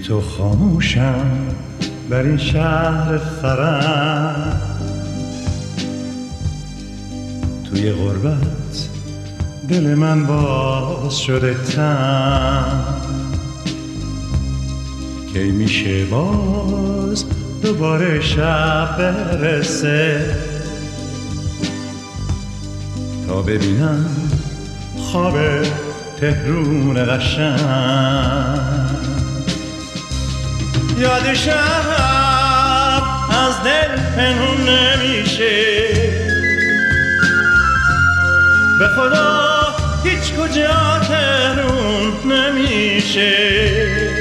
تو خاموشم بر این شهر فرنگ، توی غربت دل من باز شده تنگ. کی میشه باز دوباره شب برسه تا ببینم خواب تهرون قشنگ. یاد شب از دل پنهون نمیشه، به خدا هیچ کجا تهرون نمیشه.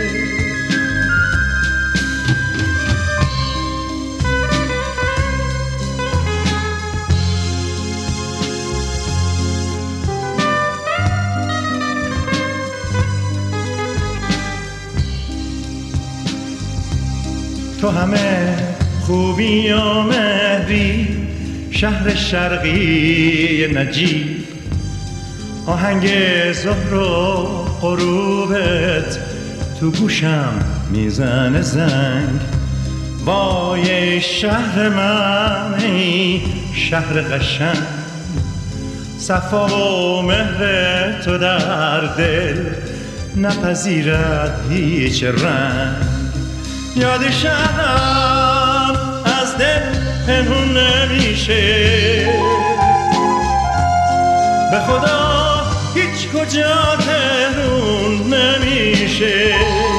تو همه خوبی و مهری، شهر شرقی نجیب، آهنگ ظهر و غروبت تو گوشم میزنه زنگ. وای شهر من ای شهر قشنگ، صفا و مهر تو در دل نپذیرد هیچ رنگ. یاد شهرم از دل پنهون نمیشه، به خدا هیچ کجا تهرون نمیشه.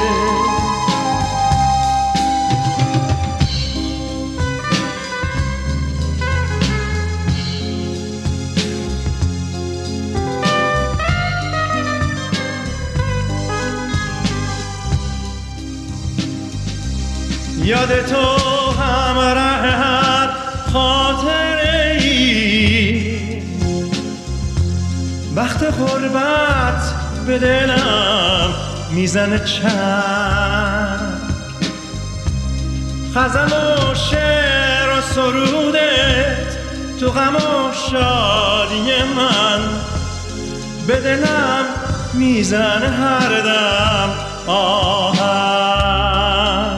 یاد تو همراه خاطره ای، وقت غربت به دلم میزنه چنگ. غزل و شعر و سرودت تو غم و شادی من، به دلم میزنه هر دم آهنگ.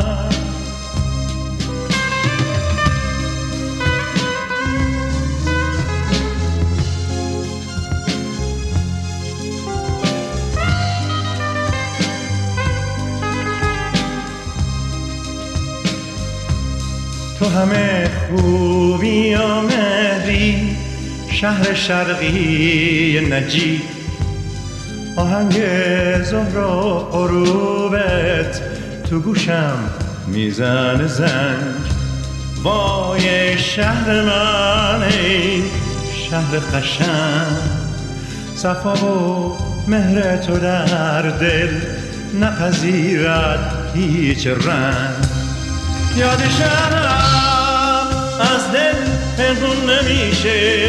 تو همه خوبی و مهری، شهر شرقی نجیب، آهنگ ظهر و غروبت تو گوشم میزنه زنگ. وای شهر من ای شهر قشنگ، صفا و مهر تو در دل نپذیرد هیچ رنگ. یاد شهرم از دل پنهون نمیشه،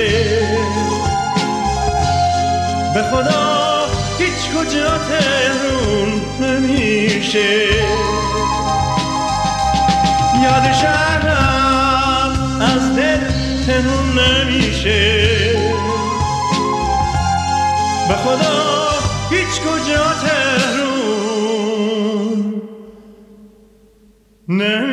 به خدا هیچ کجا تهرون نمیشه. یاد شهرم از دل پنهون نمیشه، به خدا هیچ کجا تهرون نمیشه.